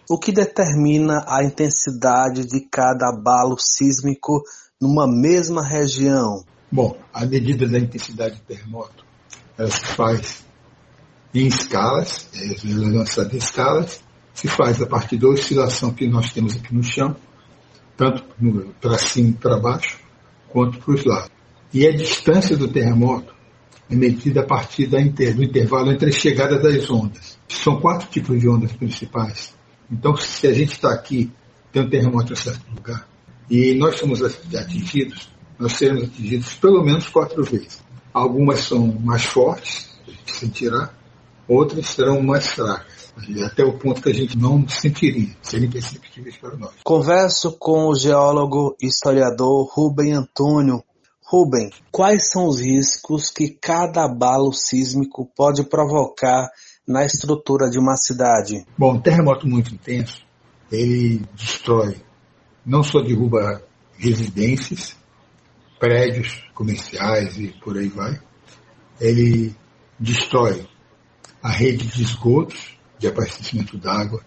O que determina a intensidade de cada abalo sísmico numa mesma região? Bom, a medida da intensidade do terremoto, ela se faz em escalas, ela é lançada em escalas, se faz a partir da oscilação que nós temos aqui no chão, tanto para cima e para baixo, quanto para os lados. E a distância do terremoto é medida a partir do intervalo entre a chegada das ondas. São 4 tipos de ondas principais. Então, se a gente está aqui, tem um terremoto em certo lugar, e nós somos atingidos, nós seremos atingidos pelo menos 4 vezes. Algumas são mais fortes, a gente sentirá, outras serão mais fracas, até o ponto que a gente não sentiria, serem perceptíveis para nós. Converso com o geólogo e historiador Rubem Antônio. Rubem, quais são os riscos que cada abalo sísmico pode provocar na estrutura de uma cidade? Bom, um terremoto muito intenso, ele destrói, não só derruba residências, prédios comerciais e por aí vai, ele destrói a rede de esgotos, de abastecimento d'água,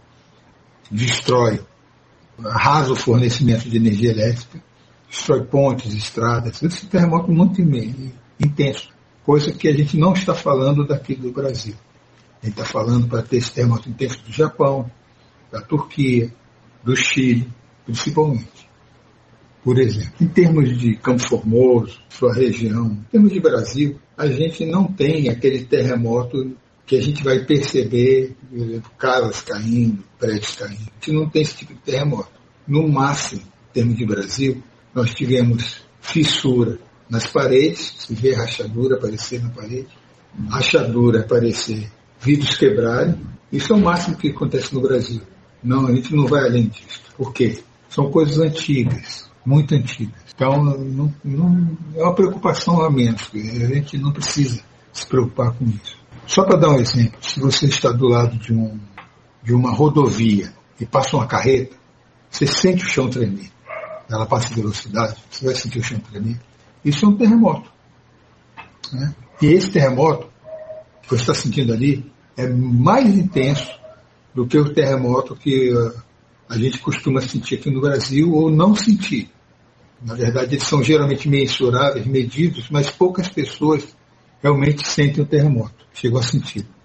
destrói, arrasa o fornecimento de energia elétrica, destrói pontes, estradas. Esse terremoto muito intenso, coisa que a gente não está falando daqui do Brasil. A gente está falando para ter esse terremoto intenso do Japão, da Turquia, do Chile, principalmente. Por exemplo, em termos de Campo Formoso, sua região, em termos de Brasil, a gente não tem aquele terremoto que a gente vai perceber, por exemplo, casas caindo, prédios caindo. A gente não tem esse tipo de terremoto. No máximo, em termos de Brasil, nós tivemos fissura nas paredes, se vê rachadura aparecer na parede, rachadura aparecer, vidros quebrarem. Isso é o máximo que acontece no Brasil. Não, a gente não vai além disso. Por quê? São coisas antigas, muito antigas. Então, não é uma preocupação a menos. A gente não precisa se preocupar com isso. Só para dar um exemplo, se você está do lado de uma rodovia e passa uma carreta, você sente o chão tremer. Ela passa em velocidade, você vai sentir o chão tremer. Isso é um terremoto. Né? E esse terremoto que você está sentindo ali é mais intenso do que o terremoto que a gente costuma sentir aqui no Brasil ou não sentir. Na verdade, eles são geralmente mensuráveis, medidos, mas poucas pessoas realmente sentem o terremoto, chegam a sentir.